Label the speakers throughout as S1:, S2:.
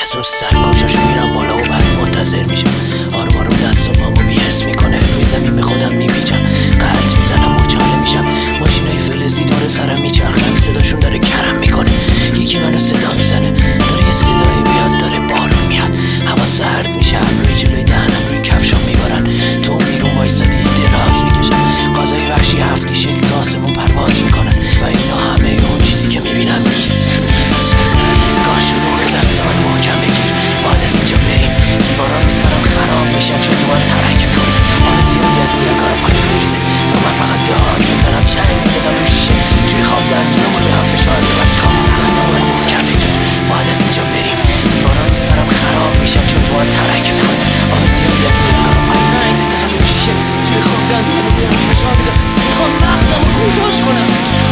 S1: از اون سر کجاشو میرم بالا و بعد منتظر میشم. آروم آروم دست و پامو بی‌حس میکنه، روی زمین به خودم میپیچم، قلط میزنم مچاله میشم. ماشینای فلزی دور سرم میچرخن، صداشون داره کرم میکنه. یکی منو صدا میزنه، داره یه صدایی میاد، داره بارون میاد. هوا سرد میشه، ابرای جلوی دهنم روی کفشام میبارن. تو بیرون وایسادی دراز میکشم، غذای وحشی هفتی شکل تو آسمون پرواز میکنن و اینا همه اون چیزی که میبینم نیست. ایستگاه شلوغه، دست من محکم بگیر، باید از اینجا بریم. دیوارا رو سرم خراب میشن چون تو من ترک میکنه. آن زیادی از نیاگارا پایین میریزه و من فقط داگ میزنم، چنگ میزنم روی شیشه. توی خواب دندونامو به هم فشار میدم. دست من محکم بگیر، باید از اینجا بریم. دیوارا رو سرم خراب میشن چون تو من ترک میکنه. آن زیادی از نیاگارا پایین میریزه روی شیشه. توی خواب دندونامو به هم فشار میدم. میخوام مغزمو کوتاش کنم.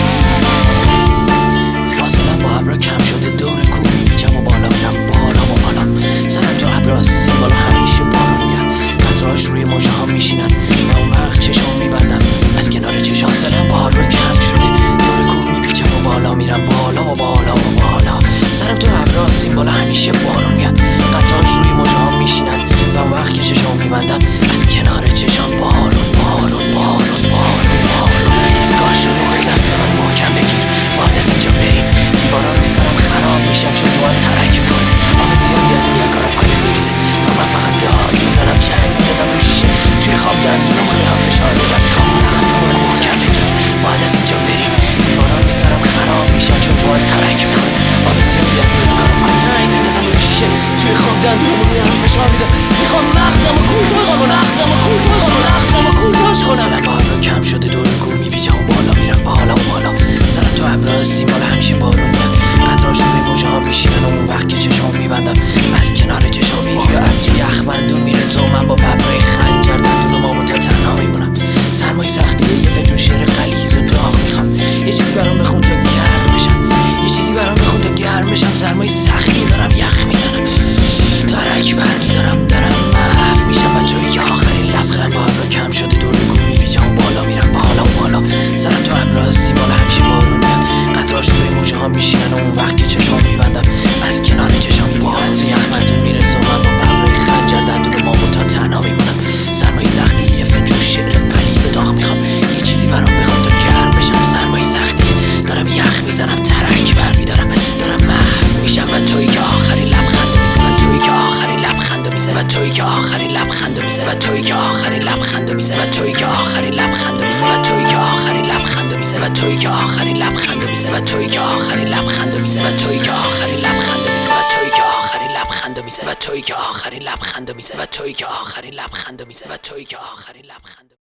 S1: فاصلم با ابرا کم شده، دور کوه میپیچم و بالا میرم، بالا و بالا. سرم تو ابراست، بالا همیشه بارون میاد. قطرهاش روی موجه ها میشینن و اون وقت چشام میبندم. از کنار چشام سرم بارون کم شده، دور کوه میپیچم و بالا میرم، بالا و بالا و بالا. سرم تو ابراست، بالا همیشه بارون میاد. قطرهاش روی موجه ها میشینن و اون وقت که چشام میبندم. از کنار چشام بارون بارون بارون بارون بارون. ایستگاه شلوغه، دست من محکم بگیر، باید از اینجا بریم. دیوارا رو سرم خراب میشن چون تو من ترک میکنه. آب زیادی از نیاگارا پایین میریزه و من فقط داگ میزنم، چنگ میزنم روی شیشه. توی خواب دندونامو به هم فشار میدم. میخوام نفس من محکم بگیر، باید از اینجا بریم. دیوارا رو سرم خراب میشن چون تو من ترک میکنه. آب زیادی از نیاگارا پایین میریزه روی شیشه. توی خواب دندونامو به هم فشار میدم. میخوام مغزمو کوتاش کنم، مغزمو کوتاش کنم، مغزمو کوتاش کنم. سرم با ابرا کم شده، دور کوه میپیچم و بالا میرم، بالا و بالا. سرم تو ابراست، بالا همیشه بارون میاد. قطرهاش روی موجه ها میشینن و اون وقت که چشام میبندم. از کنار چشام یا از یخ بندون میرسه و من با ببرای خنجر دندونامو تا تنها میمونم. سرمای سختیه، یه فجون شعر غلیظ و داغ میخوام. یه چیزی برام بخون تا گرم بشم، یه چیزی برام بخون تا گرم بشم. سرمای سختی دارم، یخ میزنم، ترک برمیدارم، دارم محو میشم و توی که آخرین لحظه‌ام با ابرا کم شده، دور کوه میپیچم و بالا میرم، بالا و بالا. سرم تو ابراست، بالا همیشه بارون میاد. قطرهاش روی موجه ها میشینن و اون وقت که چشام میبندم. از کنار چشام باز یخ بندون میرسه و من با ببرای خنجر دندونامو تا تنها میمونم. سرمای سختی، یه فنجون شعر غلیظ و داغ میخوام. یه چیزی برام بخون تا گرم بشم. سرمای سختی دارم، یخ میزنم، ترک برمیدارم، دارم محو میشم و تویی که آخرین لبخندو میزنی، و تویی که آخرین لبخندو میزنی، و تویی که آخرین لبخندو میزنی، و تویی که آخرین لبخندو میزنی، و تویی که آخرین لبخندو میزنی، و تویی که آخرین لبخندو میزنی، و تویی که آخرین لبخندو میزنی، و تویی که آخرین لبخندو میزنی، و تویی که آخرین لبخندو میزنی، و تویی که آخرین لبخندو میزنی، و تویی که آخرین لبخندو میزنی، و تویی که آخرین لبخندو میزنی، و تویی که آخرین لبخندو